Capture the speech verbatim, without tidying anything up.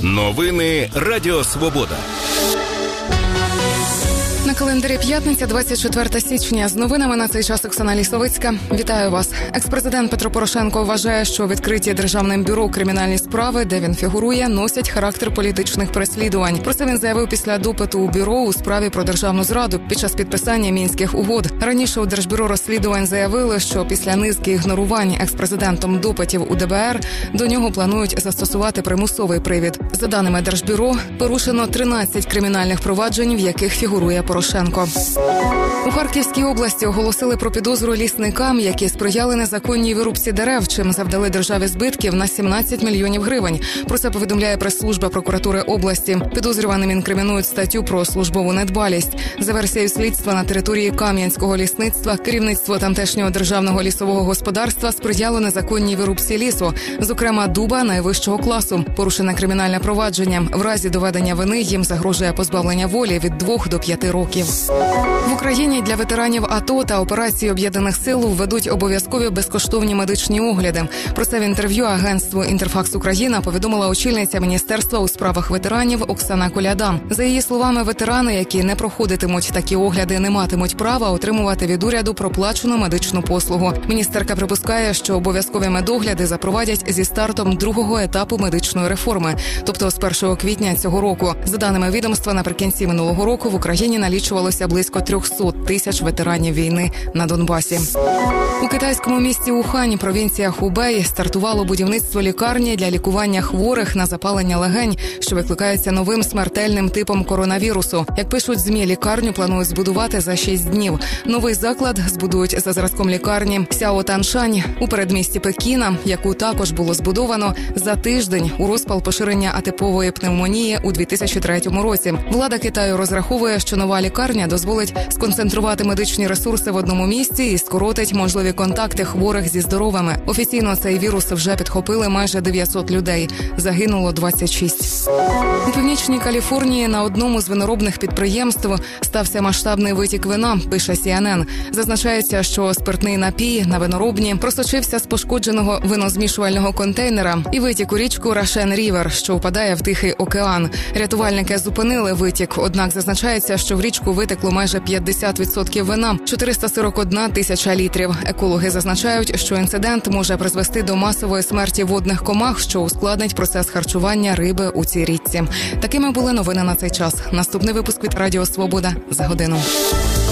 Новини Радіо Свобода. На календарі п'ятниця, двадцять четвертого січня. З новинами на цей час Оксана Лісовицька. Вітаю вас. Екс-президент Петро Порошенко вважає, що відкриті Державним бюро кримінальні справи, де він фігурує, носять характер політичних переслідувань. Про це він заявив після допиту у бюро у справі про державну зраду під час підписання Мінських угод. Раніше у Держбюро розслідувань заявили, що після низки ігнорувань екс-президентом допитів у ДБР до нього планують застосувати примусовий привід. За даними Держбюро, порушено тринадцять кримінальних проваджень, в яких фігурує Порошенко. У Харківській області оголосили про підозру лісникам, які сприяли незаконній вирубці дерев, чим завдали державі збитків на сімнадцять мільйонів гривень. Про це повідомляє прес-служба прокуратури області. Підозрюваним інкримінують статтю про службову недбалість. За версією слідства, на території Кам'янського лісництва керівництво тамтешнього державного лісового господарства сприяло незаконній вирубці лісу, зокрема дуба найвищого класу. Порушене кримінальне провадження. В разі доведення вини їм загрожує позбавлення волі від двох до п'яти років. В Україні для ветеранів АТО та операції Об'єднаних сил введуть обов'язкові безкоштовні медичні огляди. Про це в інтерв'ю агентству «Інтерфакс Україна» повідомила очільниця Міністерства у справах ветеранів Оксана Коляда. За її словами, ветерани, які не проходитимуть такі огляди, не матимуть права отримувати від уряду проплачену медичну послугу. Міністерка припускає, що обов'язкові медогляди запровадять зі стартом другого етапу медичної реформи, тобто з першого квітня цього року. За даними відомства, наприкінці минулого року в Україні налічувалося близько триста тисяч ветеранів війни на Донбасі. У китайському місті Ухань, провінція Хубей, стартувало будівництво лікарні для лікування хворих на запалення легень, що викликається новим смертельним типом коронавірусу. Як пишуть ЗМІ, лікарню планують збудувати за шість днів. Новий заклад збудують за зразком лікарні Сяо Таншань у передмісті Пекіна, яку також було збудовано за тиждень у розпал поширення атипової пневмонії у дві тисячі третьому році. Влада Китаю розраховує, що нова лікарня дозволить сконцентрувати медичні ресурси в одному місці і скоротить можливі контакти хворих зі здоровими. Офіційно цей вірус вже підхопили майже дев'ятсот людей. Загинуло двадцять шість. У Північній Каліфорнії на одному з виноробних підприємств стався масштабний витік вина, пише Сі Ен Ен. Зазначається, що спиртний напій на виноробні просочився з пошкодженого винозмішувального контейнера і витік у річку Рашен-Рівер, що впадає в Тихий океан. Рятувальники зупинили витік, однак зазначається, що в річку витекло майже п'ятдесят відсотків вина – чотириста сорок одна тисяча літрів. Екологи зазначають, що інцидент може призвести до масової смерті водних комах, що ускладнить процес харчування риби у цій річці. Такими були новини на цей час. Наступний випуск від Радіо Свобода за годину.